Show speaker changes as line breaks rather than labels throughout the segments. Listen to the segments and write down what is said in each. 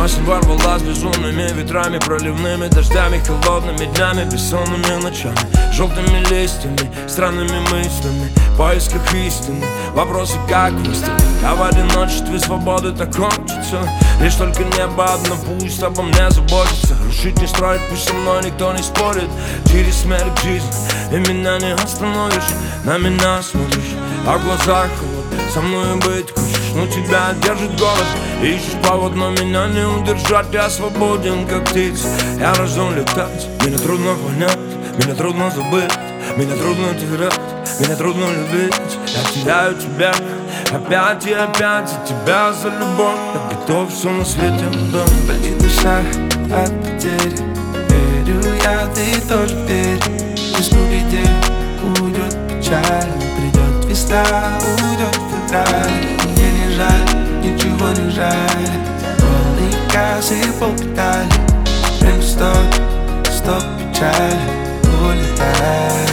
Осень ворвалась безумными ветрами, проливными дождями, холодными днями, бессонными ночами, желтыми листьями, странными мыслями, в поисках истины, вопросы как выстрелить. А в одиночестве свободы так хочется, лишь только небо одно пусть обо мне заботится. Рушить не строить, пусть со мной никто не спорит. Через смерть к жизни, и меня не остановишь. На меня смотришь, а в глазах холод. Со мной быть хочешь, но тебя держит голод. Ищешь повод, но меня не удержать. Я свободен, как птица, я рожден летать. Меня трудно понять, меня трудно забыть, меня трудно терять, меня трудно любить. Я теряю тебя опять и опять, за тебя, за любовь. Я готов все на свете отдать.
Болит душа от потери, верю я, ты тоже верь. Весну гряде уйдет печаль, придет весна, уйдет февраль. Мне не жаль, ничего не жаль. Полный газ и полпедали. Время стоп, печаль, улетай.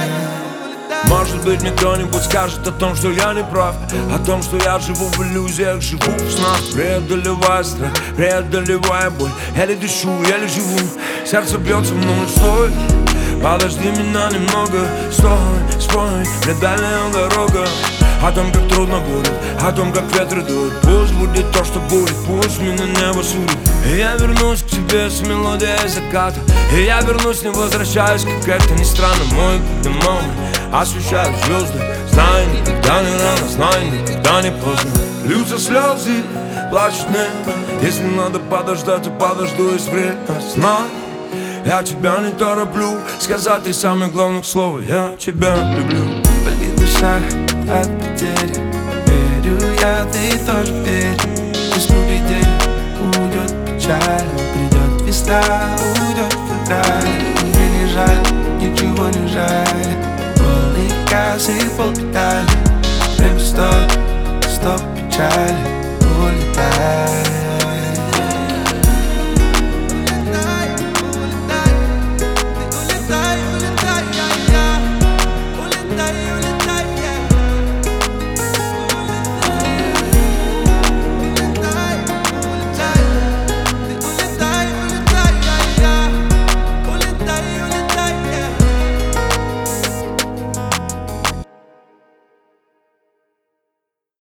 Может быть, мне кто-нибудь скажет о том, что я не прав, о том, что я живу в иллюзиях, живу в снах, преодолевая страх, преодолевая боль. Еле дышу, еле живу, сердце бьется, но стой. Подожди меня немного, спой, мне дальняя дорога. О том, как трудно будет, о том, как ветры дуют. Пусть будет то, что будет, пусть меня небо судит. И я вернусь к тебе с мелодией заката. И я вернусь, не возвращаюсь, как это ни странно. Мой домой освещают звезды. Знаю, никогда не рано, знаю, никогда не поздно. Льются слезы, плачет небо. Если надо подождать, то подожду и время. Знаю, я тебя не тороплю сказать три самых главных слова: я тебя люблю.
Болит душа от потери, верю я, ты тоже верь. Весну гряде уйдет печаль, придет весна, уйдет февраль. Мне не жаль, ничего не жаль. Полный газ и полпедали. Время стоп, печаль, улетай.